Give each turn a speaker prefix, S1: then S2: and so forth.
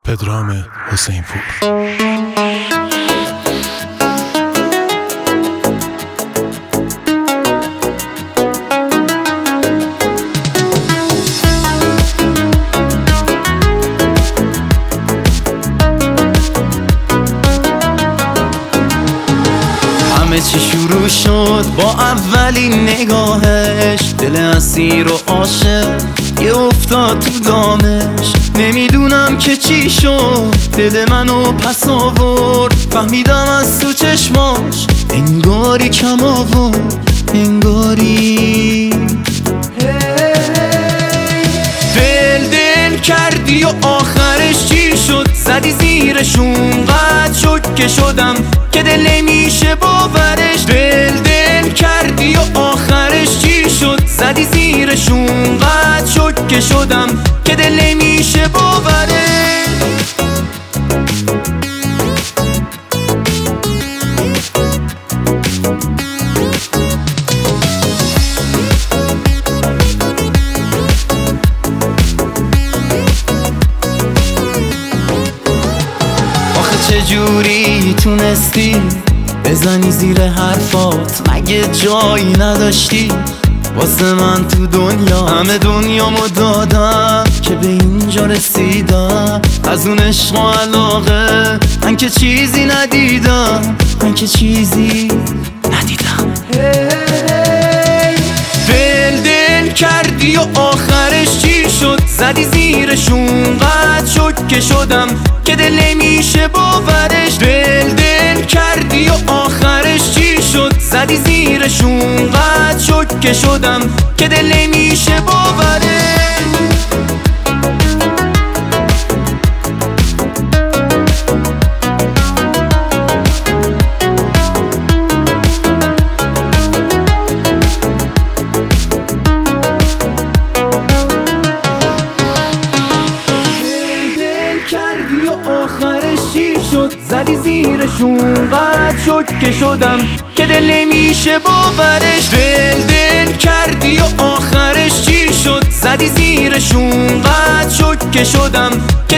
S1: پدرام حسین پور.
S2: همه چی شروع شد با اولین نگاهش، دل اسیر و عاشق یه افتاد تو دامش. نمیدونم که چی شد، دل منو پس آورد، فهمیدم از تو چشماش انگاری کم آورد، انگاری دل کردی و آخرش چی شد؟ زدی زیرشون قد شد که شدم که دل نمیشه باورش. دل کردی و آخرش چی شد؟ زدی زیرشون قد شد که شدم که دل نمیشه باورش. چجوری تونستی بزنی زیر حرفات؟ مگه جایی نداشتی واسه من تو دنیا؟ همه دنیامو دادم که به اینجا رسیدم، از اون عشق و علاقه من که چیزی ندیدم، من که چیزی ندیدم. دل کردی و آخرش چی شد؟ زدی زیرشون قد شد که شدم که دل نمیشه باورش. دل کردی و آخرش چی شد؟ زدی زیرشون قد شد که شدم که دل نمیشه باورش. آخرش چی شد؟ زدی زیرشون قد شد که شدم که دل نمیشه باورش. دل کردی و آخرش چی شد؟ زدی زیرشون قد شد که شدم